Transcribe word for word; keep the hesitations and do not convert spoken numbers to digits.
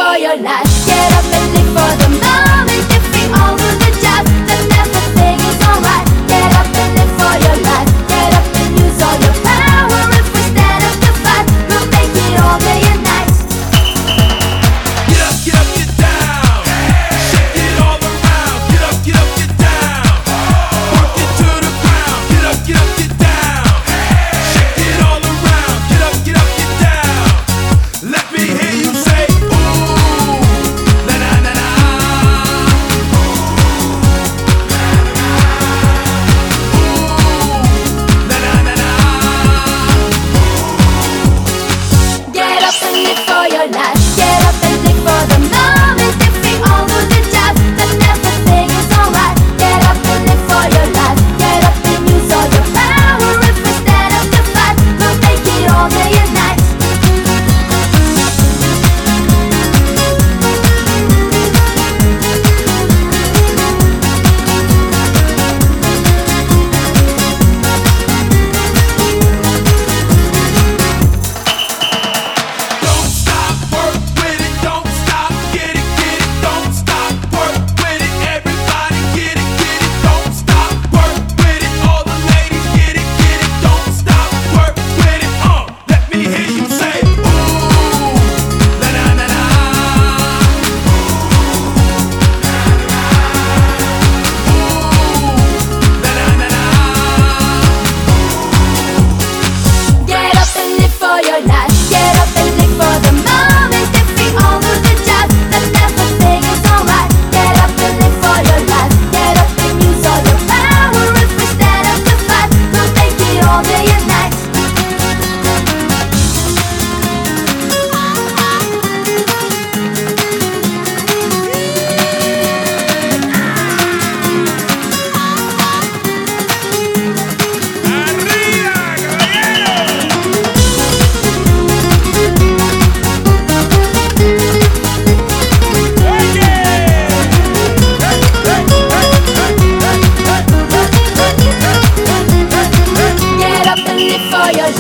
for your life. Get up and live for the moment. Defeat all of the doubts that never think it's alright. Get up and live for your life. Get up and use all your power. If we stand up to fight, we'll make it all day and night. Get up, get up, get down. Shake it all around. Get up, get up, get down. Work it to the ground. Get up, get up, get down. Shake it all around. Get up, get up, get down. Let me hear you say ooh, na na na na. Ooh, na na na na. Get up and live for your life. Get up and live for the moment. Defeat all of the doubts that never think it's alright. Get up and live for your life. Get up and use all your power. If we stand up to fight, we'll make it all day and night. Don't stop, work with it. Don't stop, get it, get it. Don't stop, work with it. Everybody get it, get it. Don't stop, work with it. All the ladies get it, get it. Don't stop, work with it. Uh, let me hear you say ooh, na na na na. Ooh, na na na na. Get up and live for your life. Get up and live for the moment. Defeat all of the doubts that never think it's alright. Get up and live for your life. Get up and use all your power. If we stand up to fight, we'll make it all day and night. Get up and live for your